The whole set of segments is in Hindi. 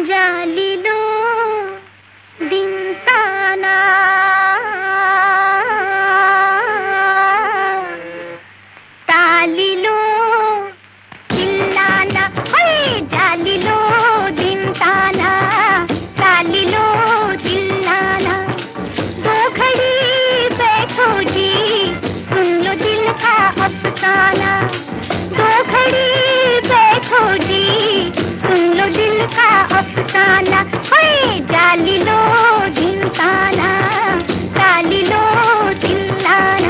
जाली लो दिन ताना, ताली लो चिल्लाना, हाय जाली लो दिन ताना, ताली लो चिल्लाना। दो घड़ी बैठो जी, सुन लो दिल का अफसाना। दो घड़ी बैठो जी, सुन लो दिल का अफसाना। हाय जाली लो दिन ताना, ताली लो चिल्लाना।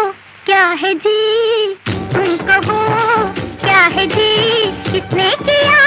है जी, तुम कहो क्या है जी, किसने किया